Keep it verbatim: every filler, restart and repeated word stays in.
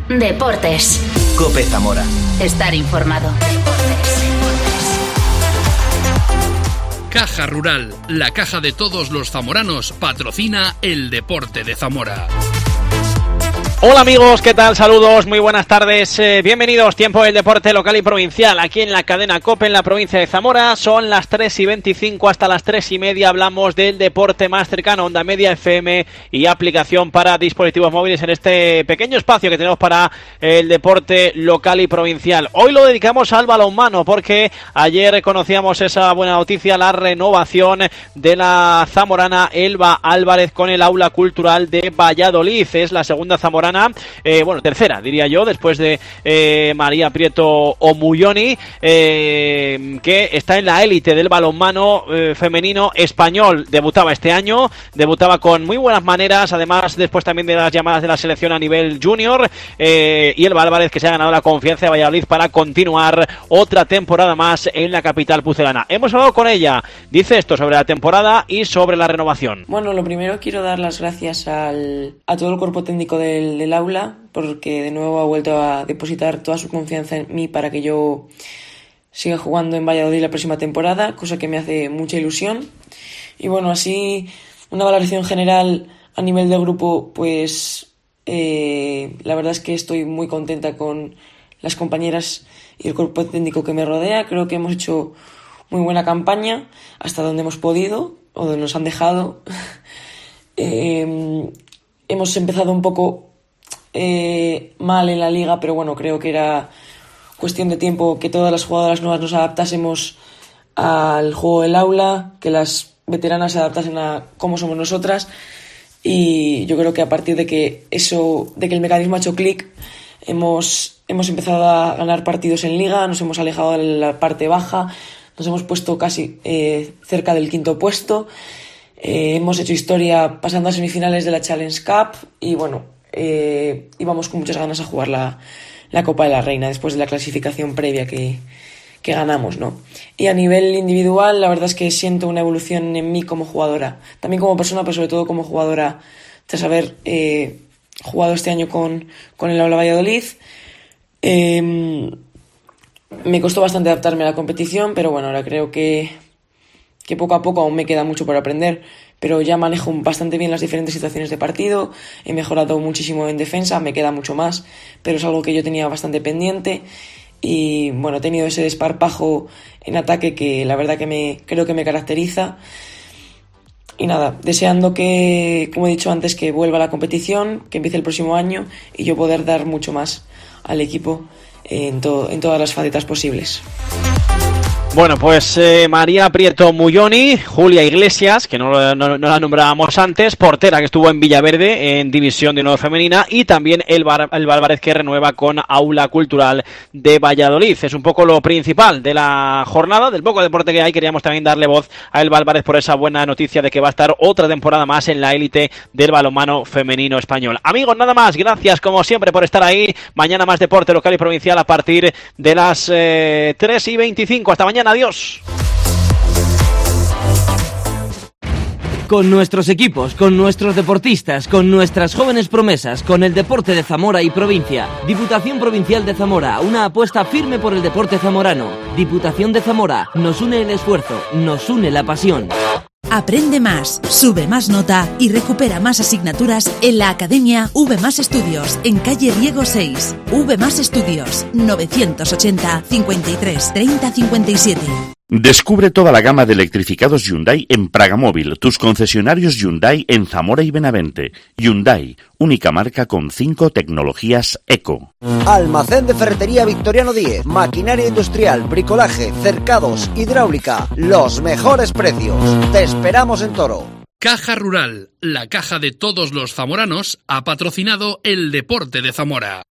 Deportes. COPE Zamora. Estar informado. Caja Rural, la caja de todos los zamoranos, patrocina el deporte de Zamora. Hola amigos, ¿qué tal? Saludos, muy buenas tardes, eh, bienvenidos, tiempo del deporte local y provincial, aquí en la cadena COPE en la provincia de Zamora. Son las tres y veinticinco, hasta las tres y media hablamos del deporte más cercano, Onda Media F M y aplicación para dispositivos móviles en este pequeño espacio que tenemos para el deporte local y provincial. Hoy lo dedicamos al balonmano porque ayer conocíamos esa buena noticia, la renovación de la zamorana Elba Álvarez con el aula cultural de Valladolid. Es la segunda zamorana Eh, bueno, tercera, diría yo, después de eh, María Prieto Omulloni, eh, que está en la élite del balonmano eh, femenino español. Debutaba este año, debutaba con muy buenas maneras, además después también de las llamadas de la selección a nivel junior, eh, y Elba Álvarez, que se ha ganado la confianza de Valladolid para continuar otra temporada más en la capital pucelana. Hemos hablado con ella, dice esto sobre la temporada y sobre la renovación. Bueno, lo primero quiero dar las gracias al, a todo el cuerpo técnico del del aula, porque de nuevo ha vuelto a depositar toda su confianza en mí para que yo siga jugando en Valladolid la próxima temporada, cosa que me hace mucha ilusión. Y bueno, así una valoración general a nivel de grupo, pues eh, la verdad es que estoy muy contenta con las compañeras y el cuerpo técnico que me rodea. Creo que hemos hecho muy buena campaña hasta donde hemos podido o donde nos han dejado. eh, hemos empezado un poco Eh, mal en la liga, pero bueno, creo que era cuestión de tiempo que todas las jugadoras nuevas nos adaptásemos al juego del aula, que las veteranas se adaptasen a cómo somos nosotras, y yo creo que a partir de que eso, de que el mecanismo ha hecho clic, hemos, hemos empezado a ganar partidos en liga, nos hemos alejado de la parte baja, nos hemos puesto casi eh, cerca del quinto puesto, eh, hemos hecho historia pasando a semifinales de la Challenge Cup, y bueno, Eh, íbamos con muchas ganas a jugar la, la Copa de la Reina después de la clasificación previa que, que ganamos, ¿no? Y a nivel individual, la verdad es que siento una evolución en mí como jugadora, también como persona, pero sobre todo como jugadora, tras haber eh, jugado este año con, con el Aula Valladolid. Eh, me costó bastante adaptarme a la competición, pero bueno, ahora creo que, que poco a poco aún me queda mucho por aprender, pero ya manejo bastante bien las diferentes situaciones de partido, he mejorado muchísimo en defensa, me queda mucho más, pero es algo que yo tenía bastante pendiente y bueno, he tenido ese desparpajo en ataque que la verdad que me creo que me caracteriza. Y nada, deseando que, como he dicho antes, que vuelva la competición, que empiece el próximo año y yo poder dar mucho más al equipo en, to- en todas las facetas posibles. Bueno, pues eh, María Prieto Mulloni, Julia Iglesias, que no, no, no la nombrábamos antes, portera que estuvo en Villaverde en División de Honor Femenina, y también Elba Álvarez, que renueva con Aula Cultural de Valladolid. Es un poco lo principal de la jornada, del poco deporte que hay. Queríamos también darle voz a Elba Álvarez por esa buena noticia de que va a estar otra temporada más en la élite del balonmano femenino español. Amigos, nada más, gracias como siempre por estar ahí. Mañana más deporte local y provincial a partir de las eh, tres y veinticinco. Hasta mañana. Adiós. Con nuestros equipos, con nuestros deportistas, con nuestras jóvenes promesas, con el deporte de Zamora y provincia. Diputación Provincial de Zamora, una apuesta firme por el deporte zamorano. Diputación de Zamora, nos une el esfuerzo, nos une la pasión. Aprende más, sube más nota y recupera más asignaturas en la Academia V Más Estudios, en calle Riego seis. V Más Estudios, novecientos ochenta, cincuenta y tres, treinta, cincuenta y siete. Descubre toda la gama de electrificados Hyundai en Pragamóvil, tus concesionarios Hyundai en Zamora y Benavente. Hyundai, única marca con cinco tecnologías eco. Almacén de Ferretería Victoriano Díez, maquinaria industrial, bricolaje, cercados, hidráulica, los mejores precios. Te esperamos en Toro. Caja Rural, la caja de todos los zamoranos, ha patrocinado el deporte de Zamora.